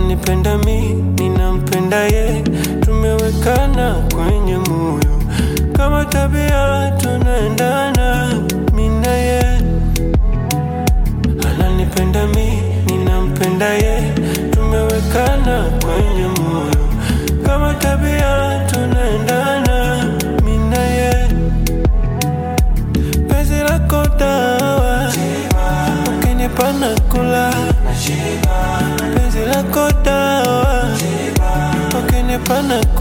ananipenda mi, ninampenda ye, tumewekana kwenye moyo, kama tabia tunaendana mimi na ye. Ananipenda mi, ninampenda ye, tumewekana kwenye moyo, kama tabia tunaendana mimi na ye. Penzi lako dawa, ukinipa nakula. Penzi lako dawa, ukinipa nakula.